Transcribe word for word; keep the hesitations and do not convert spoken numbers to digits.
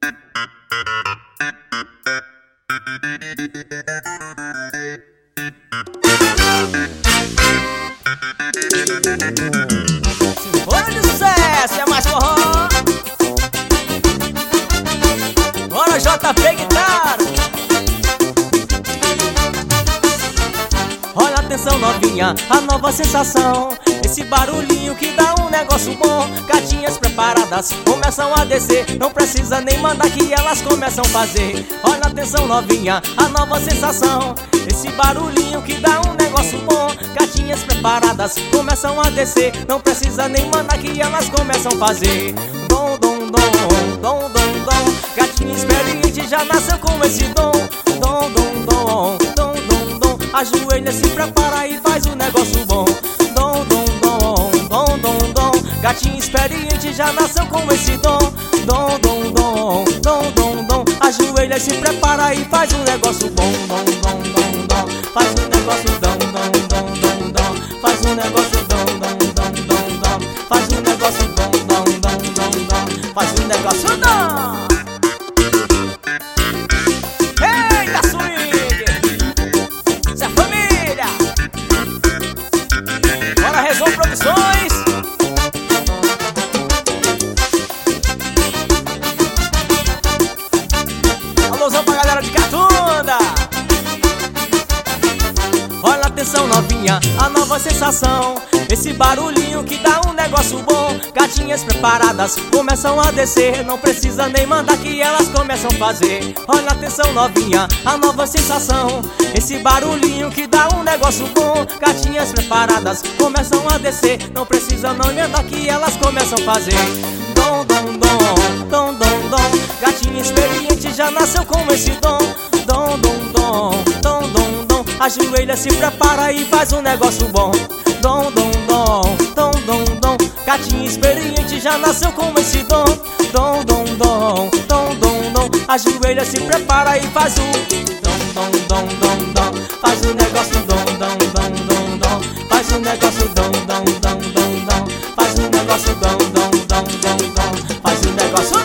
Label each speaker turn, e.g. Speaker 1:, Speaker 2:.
Speaker 1: Bora de sucesso, é mais forró. Bora J P Guitarra. Olha atenção novinha, a nova sensação. Esse barulhinho que dá um negócio bom. Gatinhas preparadas começam a descer. Não precisa nem mandar que elas começam a fazer. Olha atenção novinha, a nova sensação. Esse barulhinho que dá um negócio bom. Gatinhas preparadas começam a descer. Não precisa nem mandar que elas começam a fazer. Dom, dom, dom, dom, dom, dom. Gatinha experiente já nasceu com esse dom. Dom, dom, dom, dom, dom, dom. Ajoelha, se prepara e faz um negócio bom. Dom, dom, dom, dom, dom, dom. Gatinha experiente já nasceu com esse dom. Dom, dom, dom, dom, dom, dom. Ajoelha, se prepara e faz um negócio bom. Dom, dom, dom, dom. Faz um negócio dom, dom, dom, dom, dom. Faz um negócio dom, dom, dom, dom, dom. Faz um negócio dom, dom, dom, dom, dom. Faz um negócio dom. Eita swing! Isso é família! Bora Resumo Produções! Alôzão pra galera de Catunda! Olha atenção novinha, a nova sensação. Esse barulhinho que dá um negócio bom. Gatinhas preparadas começam a descer. Não precisa nem mandar que elas começam a fazer. Olha atenção novinha, a nova sensação. Esse barulhinho que dá um negócio bom. Gatinhas preparadas começam a descer. Não precisa não mandar que elas começam a fazer. Dom, dom, dom, dom, dom, dom. Gatinha experiente já nasceu com esse dom. Dom, dom, dom, dom, dom, dom. Ajoelha, se prepara e faz um negócio bom. Dom, dom, dom, dom, dom, dom. Gatinha experiente já nasceu com esse dom. Dom, dom, dom, dom, dom, dom. Ajoelha, se prepara e faz o dom, dom, dom, dom, dom. Faz o negócio dom, dom, dom, dom, dom. Faz o negócio dom, dom, dom, dom, dom. Faz o negócio dom, dom, dom, dom, dom. Faz o negócio